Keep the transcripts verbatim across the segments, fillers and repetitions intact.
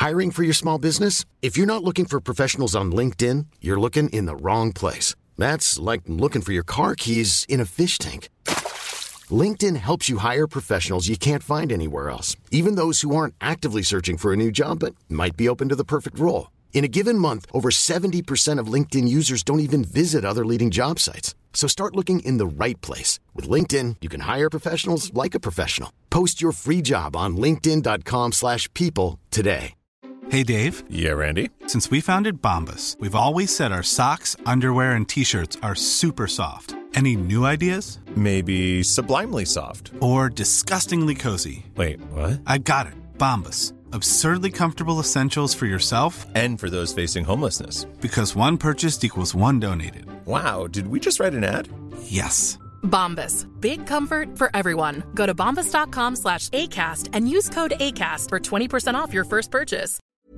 Hiring for your small business? If you're not looking for professionals on LinkedIn, you're looking in the wrong place. That's like looking for your car keys in a fish tank. LinkedIn helps you hire professionals you can't find anywhere else, even those who aren't actively searching for a new job but might be open to the perfect role. In a given month, over seventy percent of LinkedIn users don't even visit other leading job sites. So start looking in the right place. With LinkedIn, you can hire professionals like a professional. Post your free job on linkedin dot com slash people today. Hey, Dave. Yeah, Randy. Since we founded Bombas, we've always said our socks, underwear, and T-shirts are super soft. Any new ideas? Maybe sublimely soft. Or disgustingly cozy. Wait, what? I got it. Bombas. Absurdly comfortable essentials for yourself and for those facing homelessness. Because one purchased equals one donated. Wow, did we just write an ad? Yes. Bombas. Big comfort for everyone. Go to bombas dot com slash ACAST and use code ACAST for twenty percent off your first purchase.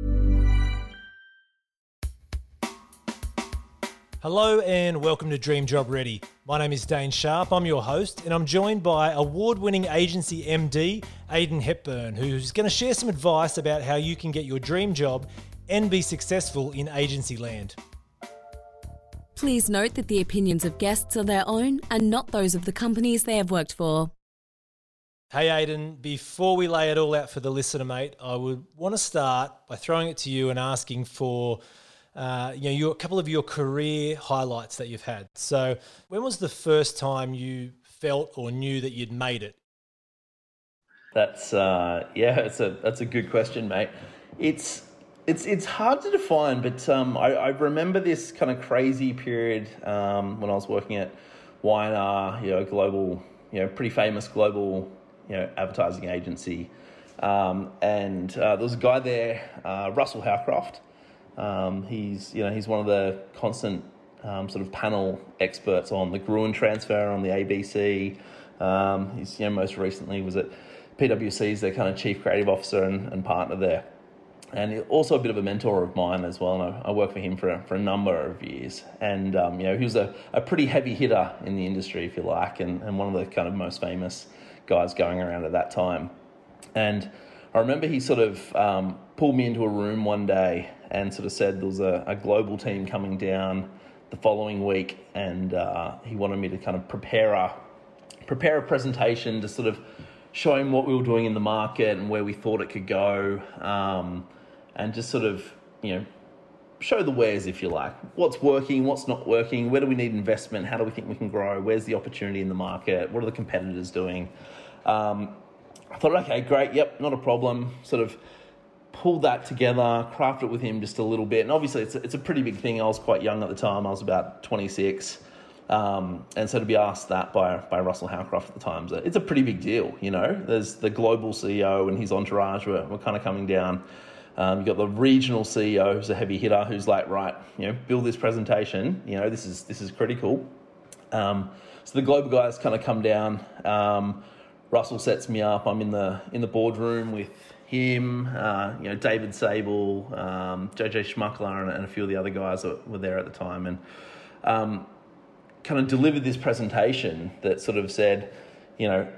Hello and welcome to Dream Job Ready. My name is Dane Sharp, I'm your host, and I'm joined by award-winning agency M D, Aidan Hepburn, who's going to share some advice about how you can get your dream job and be successful in agency land. Please note that the opinions of guests are their own and not those of the companies they have worked for. Hey Aidan, before we lay it all out for the listener, mate, I would want to start by throwing it to you and asking for Uh, you know, your, a couple of your career highlights that you've had. So when was the first time you felt or knew that you'd made it? That's, uh, yeah, it's a, that's a good question, mate. It's, it's, it's hard to define, but um, I, I remember this kind of crazy period um, when I was working at Y and R, you know, global, you know, pretty famous global, you know, advertising agency. Um, and uh, there was a guy there, uh, Russell Howcroft. Um, he's, you know, he's one of the constant um, sort of panel experts on the Gruen transfer on the A B C. Um, he's, you know, most recently was at P W C as their kind of chief creative officer and, and partner there, and also a bit of a mentor of mine as well. And I, I worked for him for for a number of years, and um, you know, he was a, a pretty heavy hitter in the industry, if you like, and, and one of the kind of most famous guys going around at that time. And I remember he sort of um, pulled me into a room one day and sort of said there was a, a global team coming down the following week, and uh, he wanted me to kind of prepare a prepare a presentation to sort of show him what we were doing in the market and where we thought it could go, um, and just sort of, you know, show the wares, if you like. What's working, what's not working, where do we need investment, how do we think we can grow, where's the opportunity in the market, what are the competitors doing? Um, I thought, okay, great, yep, not a problem, sort of pull that together, craft it with him just a little bit. And obviously it's a, it's a pretty big thing. I was quite young at the time. I was about twenty-six. Um, and so to be asked that by by Russell Howcroft at the time, it's a pretty big deal, you know. There's the global C E O and his entourage were, were kind of coming down. Um, you've got the regional C E O who's a heavy hitter who's like, right, you know, build this presentation. You know, this is this is critical. Um, so the global guys kind of come down. Um, Russell sets me up. I'm in the in the boardroom with him, uh, you know, David Sable, um, J J Schmuckler, and, and a few of the other guys that were there at the time, and um, kind of delivered this presentation that sort of said, you know,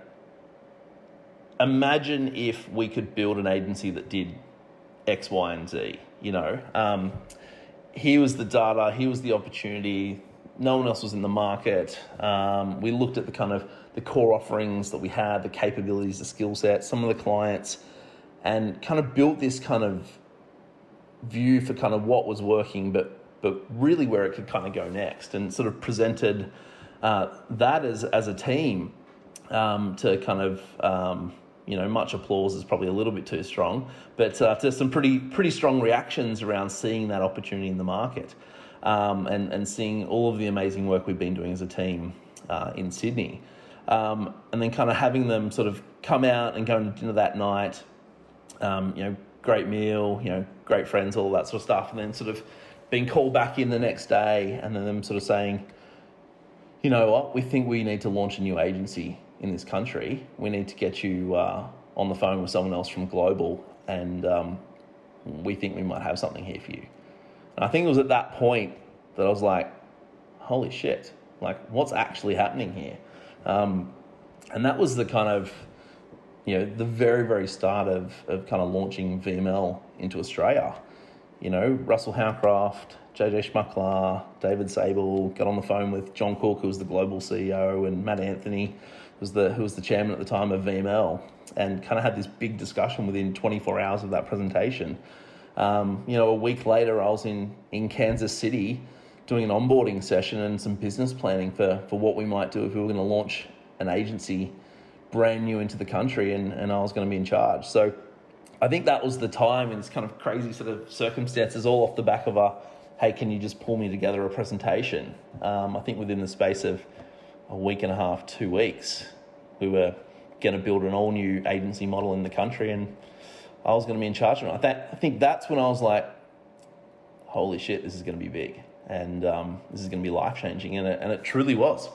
imagine if we could build an agency that did X, Y, and Z. You know, um, here was the data, here was the opportunity. No one else was in the market. Um, we looked at the kind of the core offerings that we had, the capabilities, the skill sets, some of the clients, and kind of built this kind of view for kind of what was working, but but really where it could kind of go next, and sort of presented uh, that as as a team um, to kind of, um, you know, much applause is probably a little bit too strong, but uh, to some pretty pretty strong reactions around seeing that opportunity in the market, um, and, and seeing all of the amazing work we've been doing as a team uh, in Sydney. Um, and then kind of having them sort of come out and go to dinner that night, Um, you know, great meal, you know, great friends, all that sort of stuff, and then sort of being called back in the next day, and then them sort of saying, you know what, we think we need to launch a new agency in this country. We need to get you uh, on the phone with someone else from Global, and um, we think we might have something here for you. And I think it was at that point that I was like, holy shit, like what's actually happening here? Um, and that was the kind of, you know, the very, very start of, of kind of launching V M L into Australia. You know, Russell Howcraft, J J Schmuckler, David Sable, got on the phone with John Cook, who was the global C E O, and Matt Anthony, who was the, who was the chairman at the time of V M L, and kind of had this big discussion within twenty-four hours of that presentation. Um, you know, a week later, I was in, in Kansas City doing an onboarding session and some business planning for, for what we might do if we were going to launch an agency brand new into the country, and, and I was going to be in charge. So I think that was the time, in this kind of crazy sort of circumstances, all off the back of a, hey, can you just pull me together a presentation? Um, I think within the space of a week and a half, two weeks, we were going to build an all new agency model in the country, and I was going to be in charge of it. I, th- I think that's when I was like, holy shit, this is going to be big, and um, this is going to be life changing, and it, and it truly was.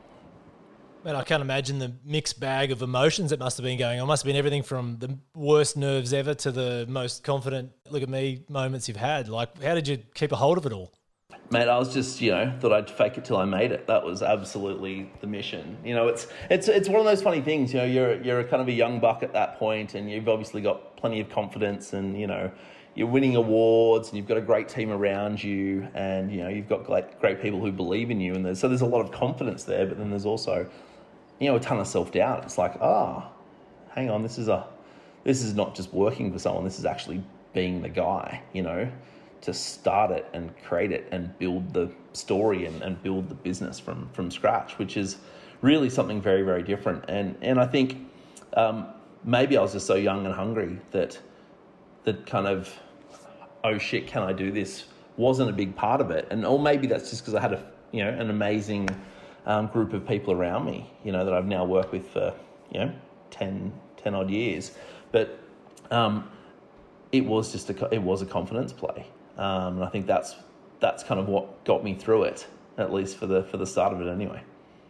Man, I can't imagine the mixed bag of emotions that must have been going on. It must have been everything from the worst nerves ever to the most confident look at me moments you've had. Like, how did you keep a hold of it all? Mate, I was just, you know, thought I'd fake it till I made it. That was absolutely the mission. You know, it's it's it's one of those funny things. You know, you're you're kind of a young buck at that point, and you've obviously got plenty of confidence, and you know, you're winning awards, and you've got a great team around you, and you know, you've got great great people who believe in you, and there's, so there's a lot of confidence there. But then there's also, you know, a ton of self-doubt. It's like, ah, oh, hang on, this is a, this is not just working for someone. This is actually being the guy, you know, to start it and create it and build the story and, and build the business from, from scratch, which is really something very, very different. And and I think um, maybe I was just so young and hungry that that kind of, oh shit, can I do this, wasn't a big part of it. And or maybe that's just because I had a, you know, an amazing Um, group of people around me, you know, that I've now worked with for, you know, ten, ten odd years. But um, it was just a, it was a confidence play. Um, and I think that's, that's kind of what got me through it, at least for the, for the start of it anyway.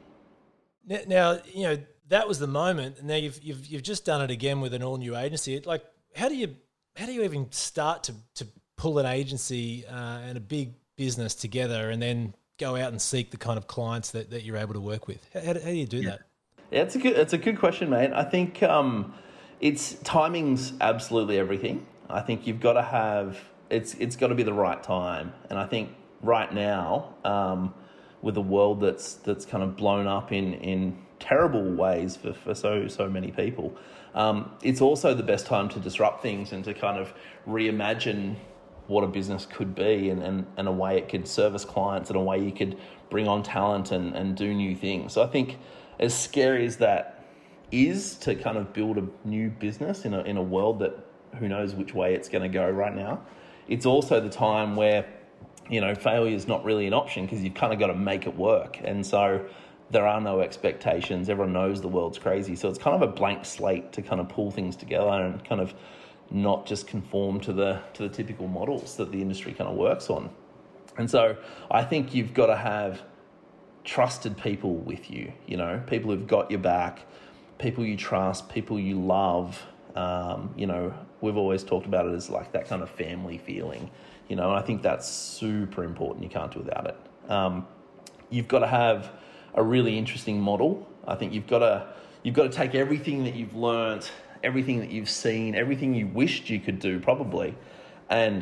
Now, you know, that was the moment, and now you've, you've, you've just done it again with an all new agency. Like, how do you, how do you even start to, to pull an agency uh, and a big business together and then go out and seek the kind of clients that, that you're able to work with? How, how do you do that? Yeah, it's a good, it's a good question, mate. I think um, it's timing's absolutely everything. I think you've got to have, it's it's got to be the right time. And I think right now, um, with a world that's that's kind of blown up in, in terrible ways for, for so, so many people, um, it's also the best time to disrupt things and to kind of reimagine what a business could be, and, and, and a way it could service clients, and a way you could bring on talent and, and do new things. So I think, as scary as that is to kind of build a new business in a in a world that who knows which way it's going to go right now, it's also the time where, you know, failure is not really an option, because you've kind of got to make it work. And so there are no expectations. Everyone knows the world's crazy. So it's kind of a blank slate to kind of pull things together and kind of not just conform to the to the typical models that the industry kind of works on. And so I think you've got to have trusted people with you, you know, people who've got your back, people you trust, people you love. Um, you know, we've always talked about it as like that kind of family feeling, you know, and I think that's super important. You can't do without it. Um, you've got to have a really interesting model. I think you've got to you've got to take everything that you've learnt, everything that you've seen, everything you wished you could do probably, and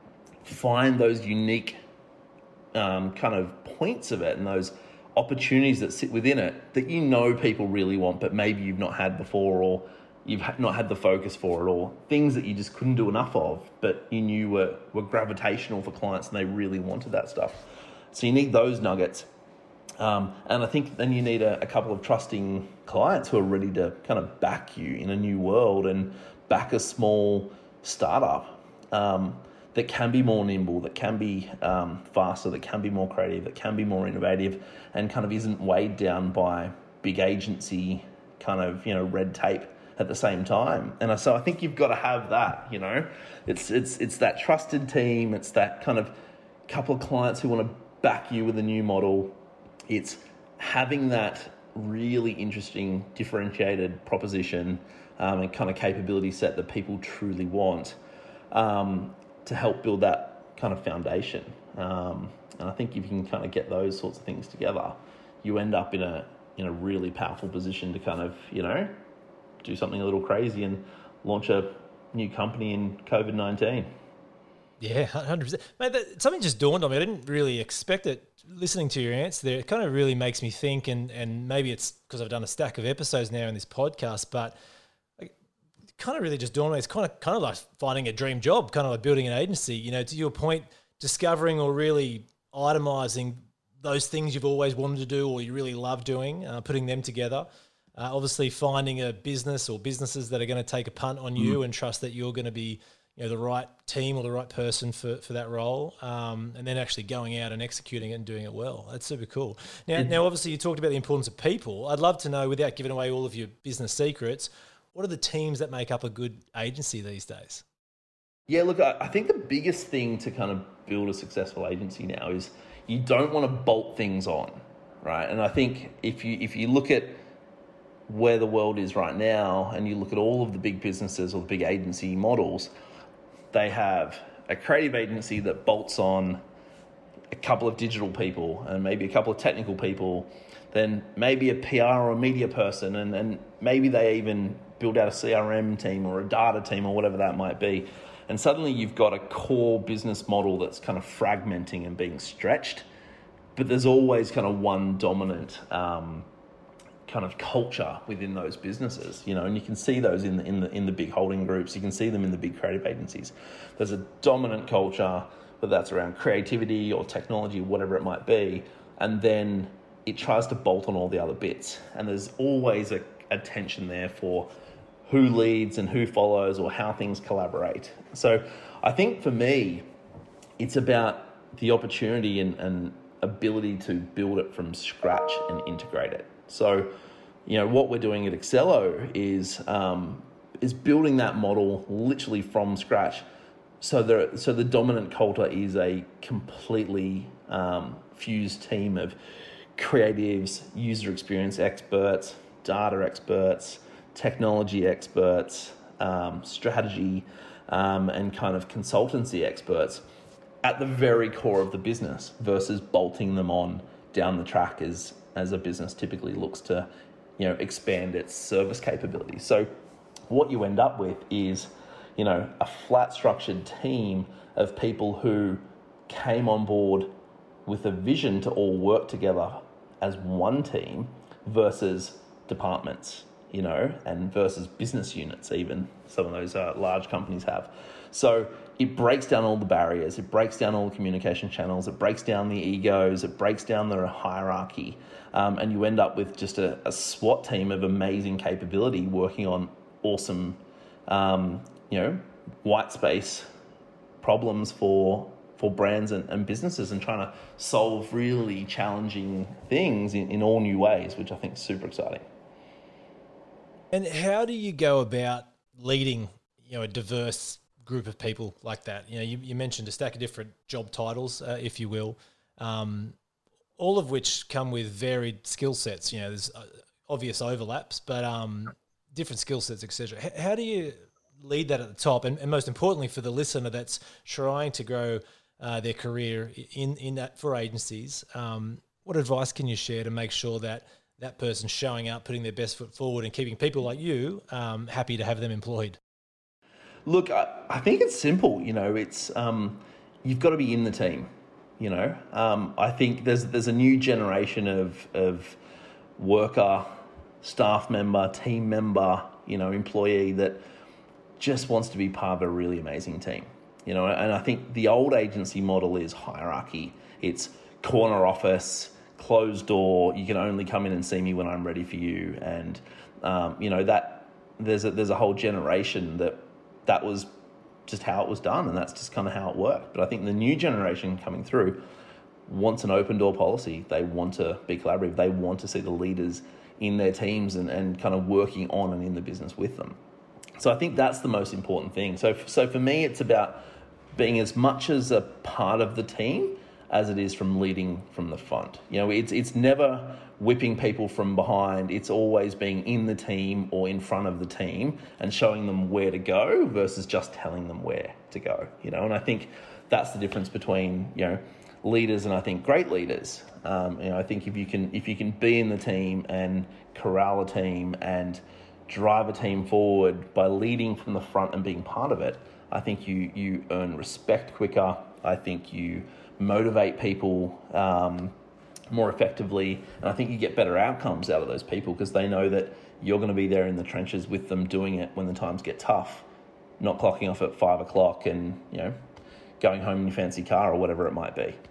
find those unique um, kind of points of it and those opportunities that sit within it that you know people really want, but maybe you've not had before, or you've not had the focus for it, or things that you just couldn't do enough of, but you knew were, were gravitational for clients and they really wanted that stuff. So you need those nuggets. Um, and I think then you need a, a couple of trusting clients who are ready to kind of back you in a new world and back a small startup um, that can be more nimble, that can be um, faster, that can be more creative, that can be more innovative, and kind of isn't weighed down by big agency kind of, you know, red tape at the same time. And so I think you've got to have that, you know, it's it's it's that trusted team, it's that kind of couple of clients who want to back you with a new model. It's having that really interesting, differentiated proposition um, and kind of capability set that people truly want um, to help build that kind of foundation. Um, and I think if you can kind of get those sorts of things together, you end up in a in a really powerful position to kind of, you know, do something a little crazy and launch a new company in COVID nineteen. Yeah, one hundred percent. Mate, that, something just dawned on me. I didn't really expect it. Listening to your answer there, it kind of really makes me think, and, and maybe it's because I've done a stack of episodes now in this podcast, but it kind of really just dawned on me. It's kind of, kind of like finding a dream job, kind of like building an agency. You know, to your point, discovering or really itemizing those things you've always wanted to do or you really love doing, uh, putting them together. Uh, obviously, finding a business or businesses that are going to take a punt on you mm. and trust that you're going to be, you know, the right team or the right person for, for that role, um, and then actually going out and executing it and doing it well. That's super cool. Now, mm. now, obviously, you talked about the importance of people. I'd love to know, without giving away all of your business secrets, what are the teams that make up a good agency these days? Yeah, look, I, I think the biggest thing to kind of build a successful agency now is you don't want to bolt things on, right? And I think if you if you look at where the world is right now and you look at all of the big businesses or the big agency models, they have a creative agency that bolts on a couple of digital people and maybe a couple of technical people, then maybe a P R or a media person, and, and maybe they even build out a C R M team or a data team or whatever that might be. And suddenly you've got a core business model that's kind of fragmenting and being stretched, but there's always kind of one dominant um, kind of culture within those businesses, you know, and you can see those in the, in the in the big holding groups. You can see them in the big creative agencies. There's a dominant culture, whether that's around creativity or technology, whatever it might be, and then it tries to bolt on all the other bits. And there's always a, a tension there for who leads and who follows or how things collaborate. So I think for me, it's about the opportunity and, and ability to build it from scratch and integrate it. So, you know, what we're doing at Excello is um, is building that model literally from scratch. So the so the dominant culture is a completely um, fused team of creatives, user experience experts, data experts, technology experts, um, strategy, um, and kind of consultancy experts at the very core of the business versus bolting them on down the track as as a business typically looks to, you know, expand its service capabilities. So what you end up with is, you know, a flat structured team of people who came on board with a vision to all work together as one team versus departments, you know, and versus business units, even some of those uh, large companies have. So it breaks down all the barriers, it breaks down all the communication channels, it breaks down the egos, it breaks down the hierarchy, um, and you end up with just a, a SWAT team of amazing capability working on awesome, um, you know, white space problems for for brands and, and businesses, and trying to solve really challenging things in, in all new ways, which I think is super exciting. And how do you go about leading, you know, a diverse group of people like that? You know, you, you mentioned a stack of different job titles, uh, if you will, um, all of which come with varied skill sets. You know, there's uh, obvious overlaps, but um, different skill sets, et cetera. H- how do you lead that at the top? And, and most importantly, for the listener that's trying to grow uh, their career in, in that for agencies, um, what advice can you share to make sure that that person's showing up, putting their best foot forward, and keeping people like you um, happy to have them employed? Look, I, I think it's simple. You know, it's um, you've got to be in the team. You know, um, I think there's there's a new generation of of worker, staff member, team member, you know, employee that just wants to be part of a really amazing team. You know, and I think the old agency model is hierarchy. It's corner office, closed door. You can only come in and see me when I'm ready for you. And um, you know that there's a, there's a whole generation that that was just how it was done, and that's just kind of how it worked. But I think the new generation coming through wants an open door policy. They want to be collaborative. They want to see the leaders in their teams and, and kind of working on and in the business with them. So I think that's the most important thing. So so for me, it's about being as much as a part of the team as it is from leading from the front. You know, it's it's never whipping people from behind. It's always being in the team or in front of the team and showing them where to go versus just telling them where to go. You know, and I think that's the difference between, you know, leaders and I think great leaders. Um, you know, I think if you can if you can be in the team and corral a team and drive a team forward by leading from the front and being part of it, I think you you earn respect quicker. I think you motivate people um, more effectively, and I think you get better outcomes out of those people because they know that you're going to be there in the trenches with them doing it when the times get tough, not clocking off at five o'clock and, you know, going home in your fancy car or whatever it might be.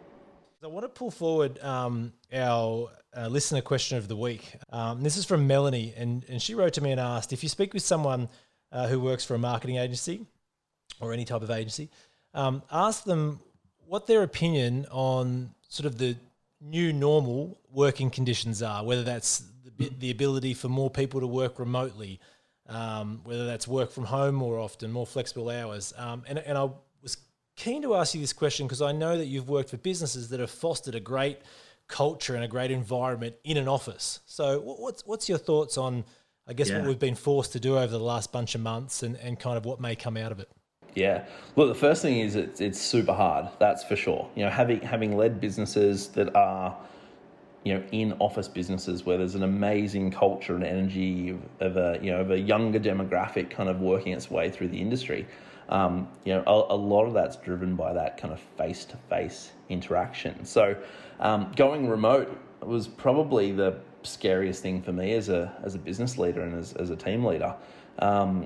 I want to pull forward um, our uh, listener question of the week. Um, this is from Melanie, and, and she wrote to me and asked, if you speak with someone uh, who works for a marketing agency or any type of agency, um, ask them what their opinion on sort of the new normal working conditions are, whether that's the, the ability for more people to work remotely, um, whether that's work from home more often, more flexible hours. Um, and, and I was keen to ask you this question because I know that you've worked for businesses that have fostered a great culture and a great environment in an office. So what's what's your thoughts on, I guess, yeah. what we've been forced to do over the last bunch of months and, and kind of what may come out of it? Yeah. Look, the first thing is it's, it's super hard. That's for sure. You know, having having led businesses that are, you know, in office businesses where there's an amazing culture and energy of a, you know, of a younger demographic kind of working its way through the industry. Um, you know, a, a lot of that's driven by that kind of face-to-face interaction. So um, going remote was probably the scariest thing for me as a as a business leader and as, as a team leader. Um,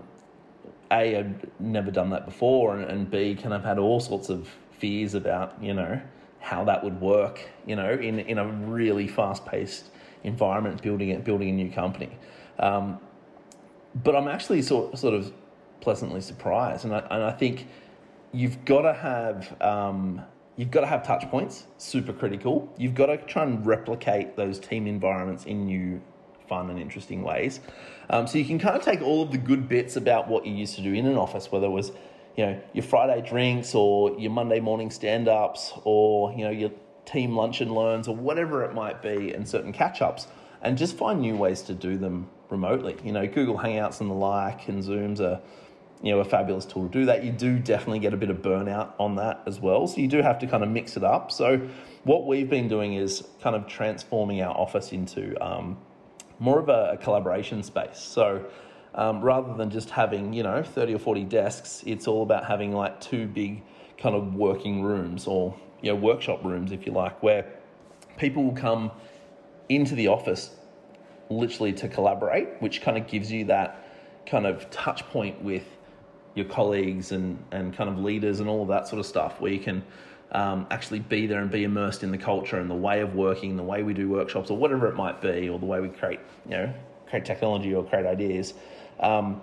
A, I'd never done that before, and, and B, kind of had all sorts of fears about, you know, how that would work, you know, in, in a really fast-paced environment, building it, building a new company. Um, but I'm actually sort sort of pleasantly surprised, and I, and I think you've got to have um, you've got to have touch points, super critical. You've got to try and replicate those team environments in new, fun and interesting ways. Um, so you can kind of take all of the good bits about what you used to do in an office, whether it was, you know, your Friday drinks or your Monday morning stand-ups or, you know, your team lunch and learns or whatever it might be, and certain catch-ups, and just find new ways to do them remotely. You know, Google Hangouts and the like and Zooms are, you know, a fabulous tool to do that. You do definitely get a bit of burnout on that as well. So you do have to kind of mix it up. So what we've been doing is kind of transforming our office into um, more of a, a collaboration space. So um, rather than just having, you know, thirty or forty desks, it's all about having like two big kind of working rooms, or, you know, workshop rooms, if you like, where people will come into the office literally to collaborate, which kind of gives you that kind of touch point with your colleagues and, and kind of leaders and all of that sort of stuff, where you can Um, actually be there and be immersed in the culture and the way of working, the way we do workshops or whatever it might be, or the way we create, you know, create technology or create ideas um,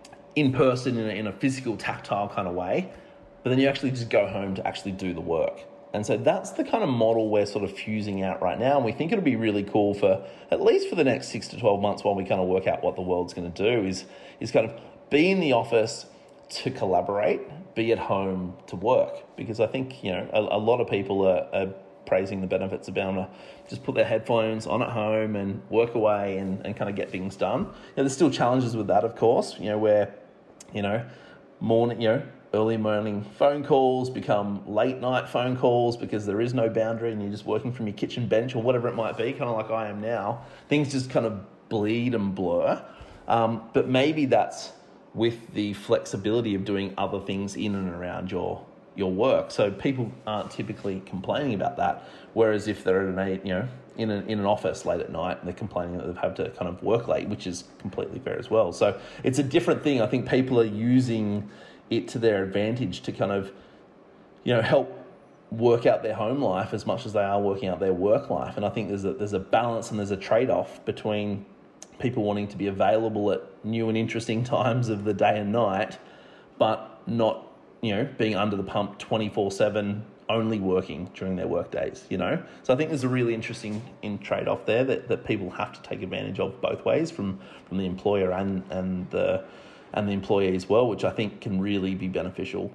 in person in a, in a physical, tactile kind of way. But then you actually just go home to actually do the work. And so that's the kind of model we're sort of fusing out right now. And we think it'll be really cool for at least for the next six to twelve months while we kind of work out what the world's going to do is, is kind of be in the office to collaborate, be at home to work. Because I think, you know, a, a lot of people are, are praising the benefits of being able to just put their headphones on at home and work away and, and kind of get things done. You know, there's still challenges with that, of course, you know, where, you know, morning, you know, early morning phone calls become late night phone calls because there is no boundary and you're just working from your kitchen bench or whatever it might be, kind of like I am now. Things just kind of bleed and blur. Um, but maybe that's with the flexibility of doing other things in and around your your work. So people aren't typically complaining about that. Whereas if they're at an, you know, in an, in an office late at night, they're complaining that they've had to kind of work late, which is completely fair as well. So it's a different thing. I think people are using it to their advantage to kind of, you know, help work out their home life as much as they are working out their work life. And I think there's a, there's a balance and there's a trade-off between people wanting to be available at new and interesting times of the day and night, but not, you know, being under the pump twenty-four seven, only working during their work days, you know? So I think there's a really interesting in trade-off there that, that people have to take advantage of both ways, from, from the employer and, and the and the employee as well, which I think can really be beneficial.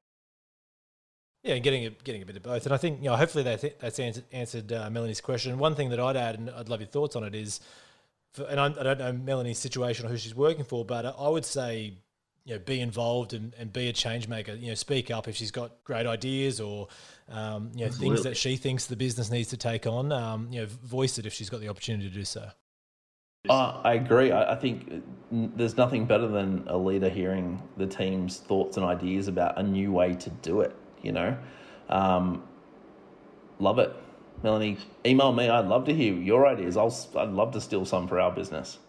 Yeah, and getting a, getting a bit of both. And I think, you know, hopefully that, that's answered, answered uh, Melanie's question. One thing that I'd add, and I'd love your thoughts on it, is, for, and I, I don't know Melanie's situation or who she's working for, but I would say, you know, be involved and, and be a change maker. You know, speak up if she's got great ideas or, um, you know, Absolutely. things that she thinks the business needs to take on. Um, you know, voice it if she's got the opportunity to do so. Uh, I agree. I, I think there's nothing better than a leader hearing the team's thoughts and ideas about a new way to do it, you know. Um, love it. Melanie, email me. I'd love to hear your ideas. I'll, I'd love to steal some for our business.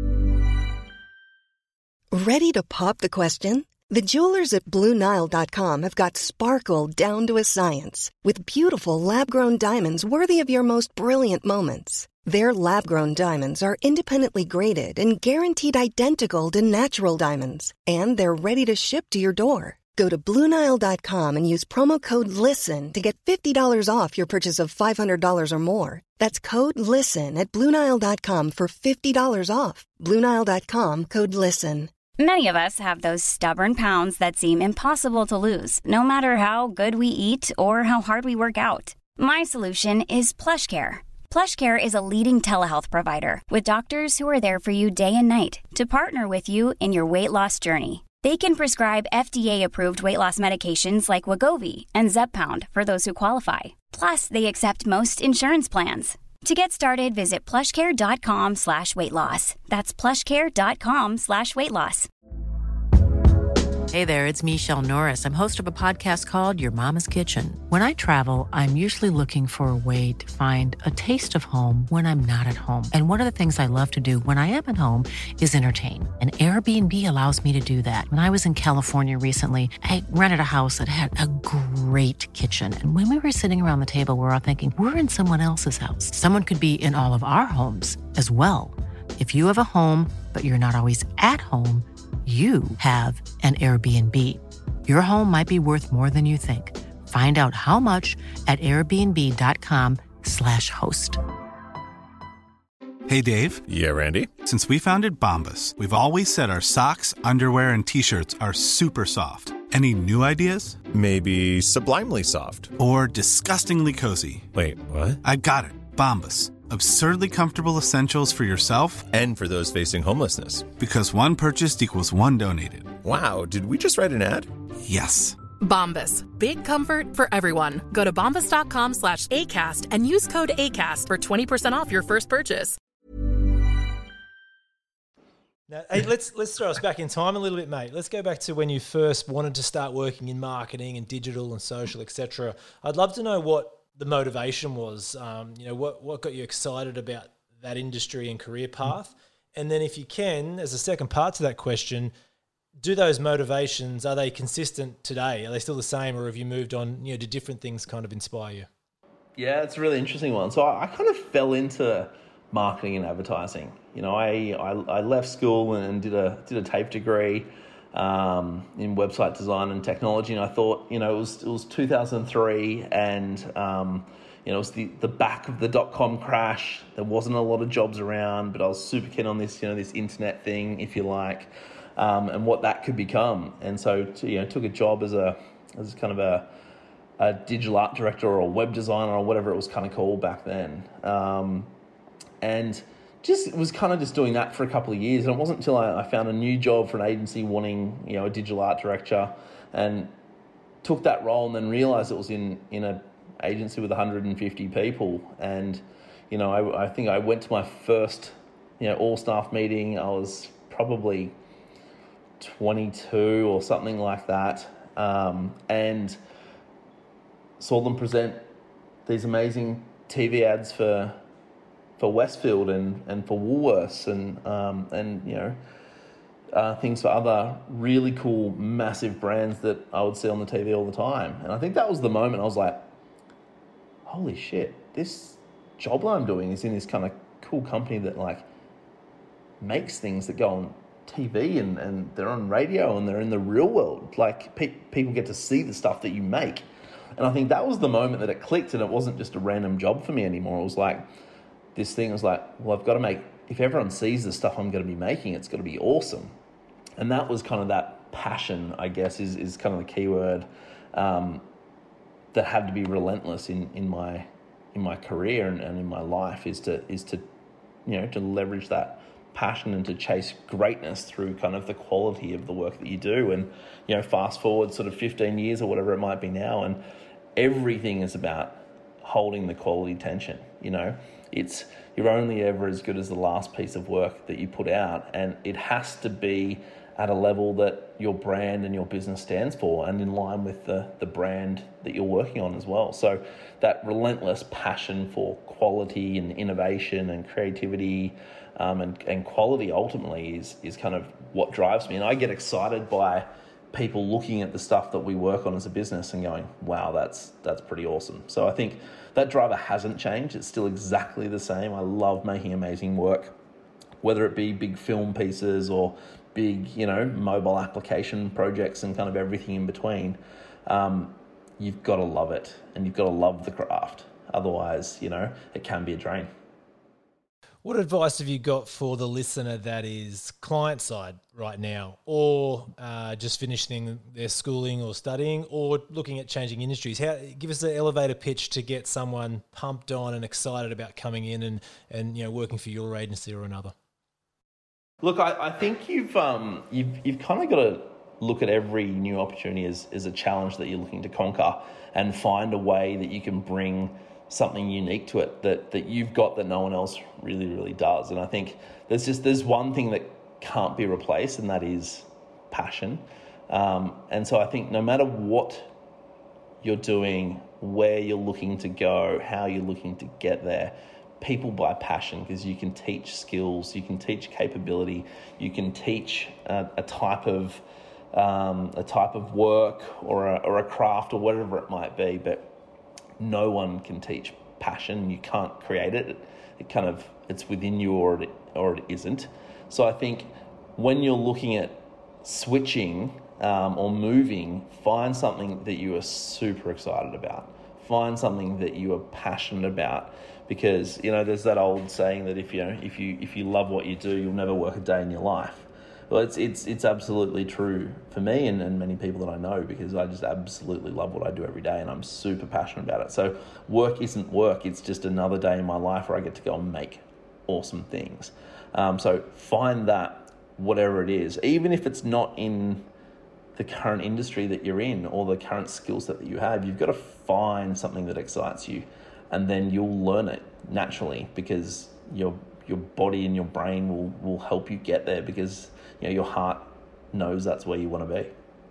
Ready to pop the question? The jewelers at Blue Nile dot com have got sparkle down to a science with beautiful lab-grown diamonds worthy of your most brilliant moments. Their lab-grown diamonds are independently graded and guaranteed identical to natural diamonds, and they're ready to ship to your door. Go to Blue Nile dot com and use promo code LISTEN to get fifty dollars off your purchase of five hundred dollars or more. That's code LISTEN at Blue Nile dot com for fifty dollars off. Blue Nile dot com, code LISTEN. Many of us have those stubborn pounds that seem impossible to lose, no matter how good we eat or how hard we work out. My solution is PlushCare. PlushCare is a leading telehealth provider with doctors who are there for you day and night to partner with you in your weight loss journey. They can prescribe F D A-approved weight loss medications like Wegovy and Zepbound for those who qualify. Plus, they accept most insurance plans. To get started, visit plushcare.com slash weight loss. That's plushcare.com slash weight loss. Hey there, it's Michelle Norris. I'm host of a podcast called Your Mama's Kitchen. When I travel, I'm usually looking for a way to find a taste of home when I'm not at home. And one of the things I love to do when I am at home is entertain. And Airbnb allows me to do that. When I was in California recently, I rented a house that had a great kitchen. And when we were sitting around the table, we were all thinking, we're in someone else's house. Someone could be in all of our homes as well. If you have a home, but you're not always at home, you have an Airbnb. Your home might be worth more than you think. Find out how much at airbnb.com slash host. Hey, Dave. Yeah, Randy. Since we founded Bombas, we've always said our socks, underwear, and T-shirts are super soft. Any new ideas? Maybe sublimely soft. Or disgustingly cozy. Wait, what? I got it. Bombas. Absurdly comfortable essentials for yourself and for those facing homelessness. Because one purchased equals one donated. Wow, did we just write an ad? Yes. Bombas. Big comfort for everyone. Go to bombas.com slash ACAST and use code ACAST for twenty percent off your first purchase. Now, hey, let's let's throw us back in time a little bit, mate. Let's go back to when you first wanted to start working in marketing and digital and social, et cetera. I'd love to know what the motivation was, um, you know, what, what got you excited about that industry and career path? And then if you can, as a second part to that question, do those motivations, are they consistent today? Are they still the same, or have you moved on, you know, do different things kind of inspire you? Yeah, it's a really interesting one. So I, I kind of fell into marketing and advertising. You know, I, I, I left school and did a did a TAFE degree um, in website design and technology, and I thought, you know, it was it was two thousand three, and um, you know, it was the, the back of the dot-com crash. There wasn't a lot of jobs around, but I was super keen on this, you know, this internet thing, if you like, um, and what that could become. And so, to, you know, took a job as a as kind of a, a digital art director or a web designer or whatever it was kind of called back then, um, and just was kind of just doing that for a couple of years. And it wasn't until I, I found a new job for an agency wanting, you know, a digital art director, and took that role, and then realized it was in, in a agency with one hundred fifty people. And, you know, I, I think I went to my first, you know, all staff meeting. I was probably twenty-two or something like that. Um, and saw them present these amazing T V ads for, for Westfield and, and for Woolworths and, um, and, you know, uh, things for other really cool, massive brands that I would see on the T V all the time. And I think that was the moment I was like, holy shit, this job that I'm doing is in this kind of cool company that like makes things that go on T V and, and they're on radio and they're in the real world. Like pe- people get to see the stuff that you make. And I think that was the moment that it clicked, and it wasn't just a random job for me anymore. It was like, this thing was like, well, I've got to make, if everyone sees the stuff I'm going to be making, it's got to be awesome. And that was kind of that passion, I guess, is, is kind of the key word, um, that had to be relentless in, in my in my career and, and in my life, is to is to you know to leverage that passion and to chase greatness through kind of the quality of the work that you do. And you know, fast forward sort of fifteen years or whatever it might be now, and everything is about holding the quality tension. You know, it's you're only ever as good as the last piece of work that you put out, and it has to be at a level that your brand and your business stands for, and in line with the, the brand that you're working on as well. So that relentless passion for quality and innovation and creativity um, and, and quality ultimately is, is kind of what drives me. And I get excited by people looking at the stuff that we work on as a business and going, wow, that's that's pretty awesome. So I think that driver hasn't changed. It's still exactly the same. I love making amazing work, whether it be big film pieces or big, you know, mobile application projects and kind of everything in between. Um, you've got to love it, and you've got to love the craft. Otherwise, you know, it can be a drain. What advice have you got for the listener that is client side right now, or uh, just finishing their schooling or studying, or looking at changing industries? How, give us an elevator pitch to get someone pumped on and excited about coming in and, and you know, working for your agency or another. Look, I, I think you've um you've you've kind of got to look at every new opportunity as, as a challenge that you're looking to conquer, and find a way that you can bring something unique to it that, that you've got that no one else really, really does. And I think there's just there's one thing that can't be replaced, and that is passion. Um, and so I think no matter what you're doing, where you're looking to go, how you're looking to get there, people buy passion, because you can teach skills, you can teach capability, you can teach a, a type of um, a type of work or a, or a craft or whatever it might be, but no one can teach passion. You can't create it. It, it kind of it's within you, or it or it isn't. So I think when you're looking at switching um, or moving, find something that you are super excited about. Find something that you are passionate about. Because, you know, there's that old saying that if you know, if you if you love what you do, you'll never work a day in your life. Well, it's it's it's absolutely true for me and, and many people that I know, because I just absolutely love what I do every day, and I'm super passionate about it. So work isn't work; it's just another day in my life where I get to go and make awesome things. Um, so find that, whatever it is, even if it's not in the current industry that you're in or the current skill set that you have, you've got to find something that excites you. And then you'll learn it naturally, because your your body and your brain will, will help you get there, because you know your heart knows that's where you want to be.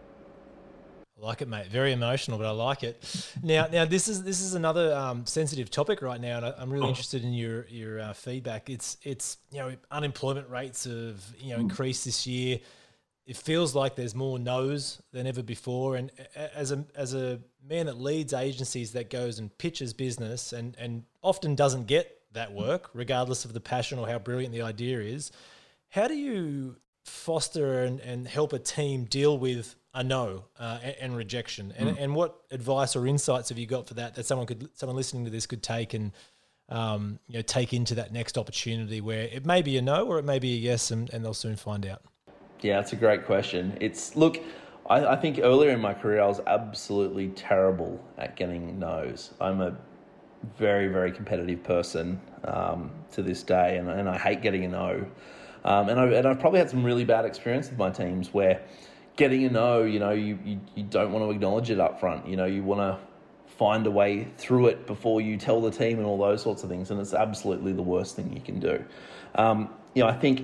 I like it, mate. Very emotional, but I like it. Now, now this is this is another um, sensitive topic right now, and I, I'm really oh. interested in your your uh, feedback. It's it's you know unemployment rates have you know increased this year. It feels like there's more no's than ever before. And as a as a man that leads agencies, that goes and pitches business and, and often doesn't get that work, regardless of the passion or how brilliant the idea is, how do you foster and, and help a team deal with a no uh, and, and rejection? And, mm. and what advice or insights have you got for that, that someone could someone listening to this could take and um, you know take into that next opportunity, where it may be a no or it may be a yes, and, and they'll soon find out? Yeah, that's a great question. It's look, I, I think earlier in my career I was absolutely terrible at getting no's. I'm a very, very competitive person um, to this day, and, and I hate getting a no. Um, and, I, and I've probably had some really bad experience with my teams where getting a no, you know, you, you, you don't want to acknowledge it up front. You know, you want to find a way through it before you tell the team and all those sorts of things, and it's absolutely the worst thing you can do. Um, you know, I think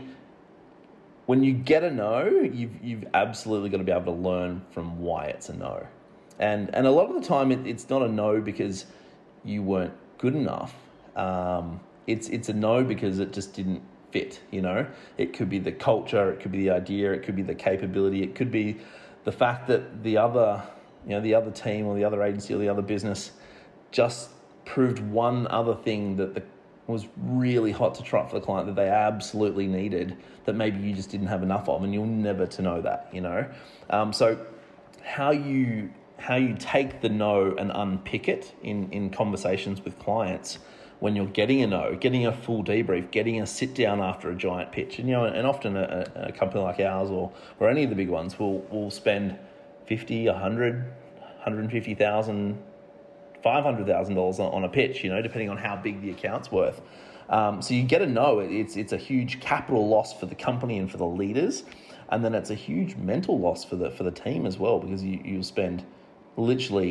when you get a no, you've you've absolutely got to be able to learn from why it's a no. And and a lot of the time it, it's not a no because you weren't good enough. Um, it's it's a no because it just didn't fit, you know. It could be the culture, it could be the idea, it could be the capability, it could be the fact that the other, you know, the other team or the other agency or the other business just proved one other thing that the was really hot to trot for the client that they absolutely needed, that maybe you just didn't have enough of, and you'll never to know that, you know. Um, so how you how you take the no and unpick it in, in conversations with clients when you're getting a no, getting a full debrief, getting a sit down after a giant pitch, and you know, and often a, a company like ours or or any of the big ones will will spend fifty, a hundred, hundred and fifty thousand. five hundred thousand dollars on a pitch, you know, depending on how big the account's worth. Um, so you get to know it, it's it's a huge capital loss for the company and for the leaders, and then it's a huge mental loss for the for the team as well, because you you spend literally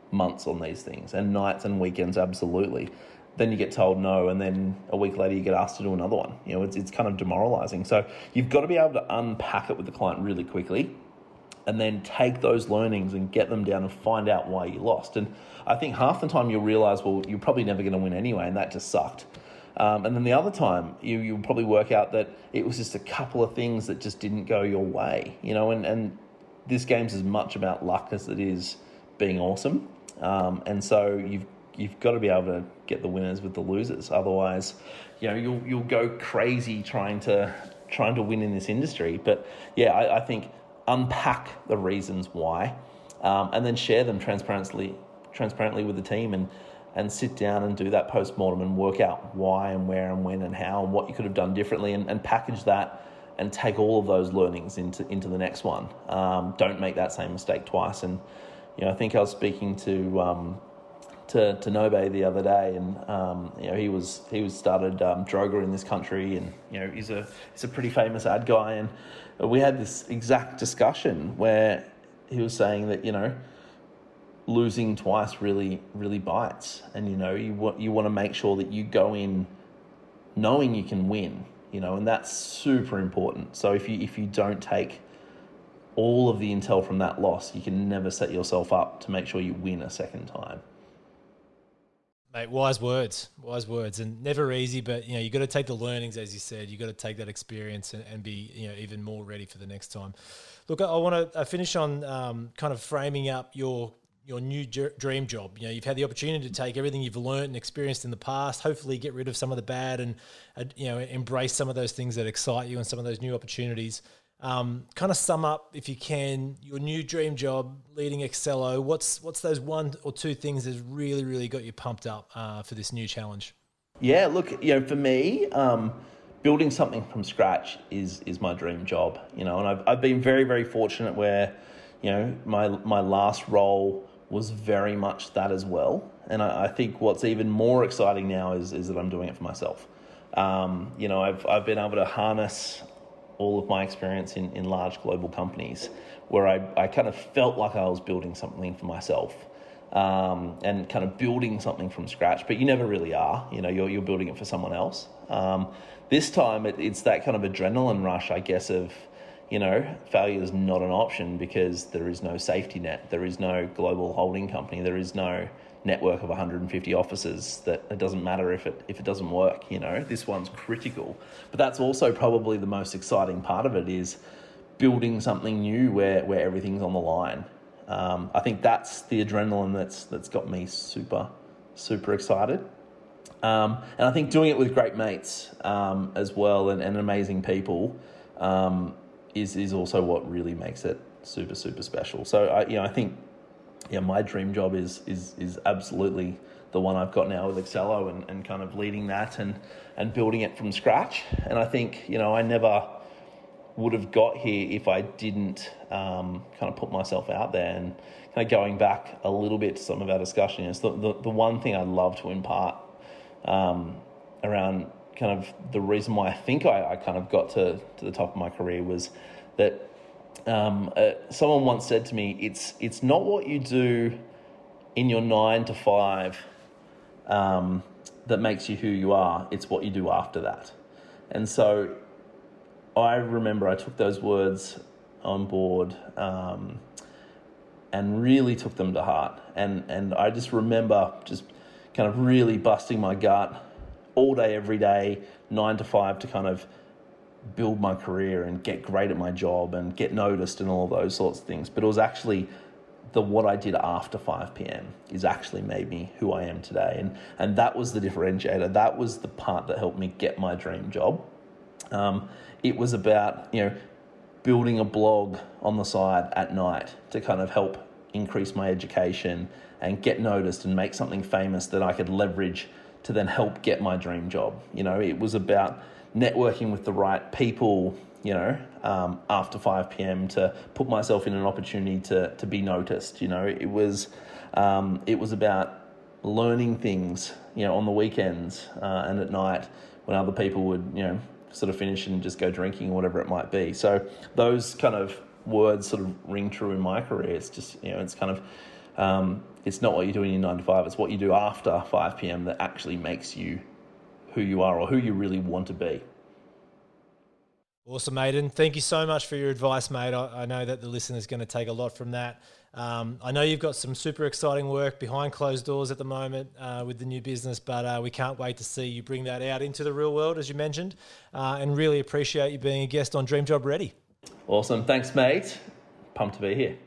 months on these things, and nights and weekends, absolutely. Then you get told no, and then a week later you get asked to do another one. You know, it's it's kind of demoralizing. So you've got to be able to unpack it with the client really quickly, and then take those learnings and get them down and find out why you lost. And I think half the time you'll realize, well, you're probably never going to win anyway, and that just sucked. Um, and then the other time, you, you'll probably work out that it was just a couple of things that just didn't go your way, you know, and, and this game's as much about luck as it is being awesome. Um, and so you've you've got to be able to get the winners with the losers. Otherwise, you know, you'll you'll go crazy trying to trying to win in this industry. But yeah, I, I think unpack the reasons why, um, and then share them transparently transparently with the team, and and sit down and do that post-mortem and work out why and where and when and how and what you could have done differently, and, and package that and take all of those learnings into into the next one. Um, don't make that same mistake twice. And you know, I think I was speaking to um, to to Nobe the other day, and um, you know, he was he was started um, Droga in this country, and you know, he's a he's a pretty famous ad guy, and we had this exact discussion where he was saying that, you know, losing twice really, really bites. And, you know, you want, you want to make sure that you go in knowing you can win, you know, and that's super important. So if you, if you don't take all of the intel from that loss, you can never set yourself up to make sure you win a second time. Mate, wise words, wise words, and never easy, but, you know, you got to take the learnings, as you said. You got to take that experience and, and be, you know, even more ready for the next time. Look, I, I want to finish on um, kind of framing up your your new dream job. You know, you've had the opportunity to take everything you've learned and experienced in the past, hopefully get rid of some of the bad and, uh, you know, embrace some of those things that excite you and some of those new opportunities. Um, kind of sum up, if you can, your new dream job leading Excello. What's what's those one or two things that's really, really got you pumped up uh, for this new challenge? Yeah, look, you know, for me, um, building something from scratch is is my dream job. You know, and I've I've been very, very fortunate where, you know, my my last role was very much that as well. And I, I think what's even more exciting now is is that I'm doing it for myself. Um, you know, I've I've been able to harness all of my experience in, in large global companies where I, I kind of felt like I was building something for myself, um, and kind of building something from scratch, but you never really are, you know, you're, you're building it for someone else. Um, this time it, it's that kind of adrenaline rush, I guess, of, you know, failure is not an option because there is no safety net. There is no global holding company. There is no network of one hundred fifty offices that it doesn't matter if it if it doesn't work, you know. This one's critical. But that's also probably the most exciting part of it, is building something new where, where everything's on the line. Um, I think that's the adrenaline that's that's got me super, super excited. Um, and I think doing it with great mates um, as well, and, and amazing people, um, is is also what really makes it super, super special. So I, you know, I think, yeah, my dream job is is is absolutely the one I've got now with Excello, and, and kind of leading that and and building it from scratch. And I think, you know, I never would have got here if I didn't um, kind of put myself out there. And kind of going back a little bit to some of our discussion, is the, the, the one thing I'd love to impart um, around kind of the reason why I think I, I kind of got to, to the top of my career was that Um, uh, someone once said to me, it's it's not what you do in your nine to five um, that makes you who you are, it's what you do after that. And so I remember I took those words on board um, and really took them to heart. And, and I just remember just kind of really busting my gut all day, every day, nine to five, to kind of build my career and get great at my job and get noticed and all those sorts of things. But it was actually the what I did after five p.m. is actually made me who I am today. And and that was the differentiator. That was the part that helped me get my dream job. Um, it was about, you know, building a blog on the side at night to kind of help increase my education and get noticed and make something famous that I could leverage to then help get my dream job. You know, it was about networking with the right people, you know, um, after five p.m. to put myself in an opportunity to to be noticed. You know, it was um, it was about learning things, you know, on the weekends uh, and at night when other people would, you know, sort of finish and just go drinking or whatever it might be. So those kind of words sort of ring true in my career. It's just, you know, it's kind of um, it's not what you do in your nine to five, it's what you do after five p.m. that actually makes you who you are or who you really want to be. Awesome, Aidan. Thank you so much for your advice, mate. I, I know that the listener's going to take a lot from that. Um, I know you've got some super exciting work behind closed doors at the moment uh, with the new business, but uh, we can't wait to see you bring that out into the real world, as you mentioned, uh, and really appreciate you being a guest on Dream Job Ready. Awesome. Thanks, mate. Pumped to be here.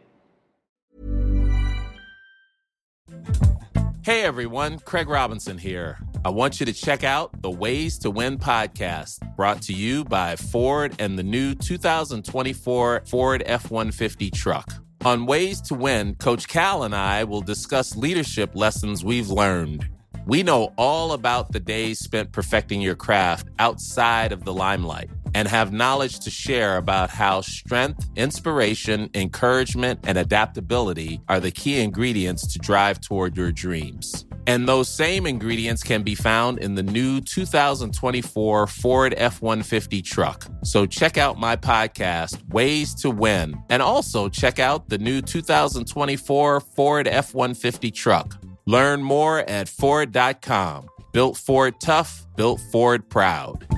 Hey, everyone. Craig Robinson here. I want you to check out the Ways to Win podcast, brought to you by Ford and the new two thousand twenty-four Ford F one fifty truck. On Ways to Win, Coach Cal and I will discuss leadership lessons we've learned. We know all about the days spent perfecting your craft outside of the limelight and have knowledge to share about how strength, inspiration, encouragement, and adaptability are the key ingredients to drive toward your dreams. And those same ingredients can be found in the new two thousand twenty-four Ford F one fifty truck. So check out my podcast, Ways to Win, and also check out the new two thousand twenty-four Ford F one fifty truck. Learn more at Ford dot com. Built Ford tough, built Ford proud.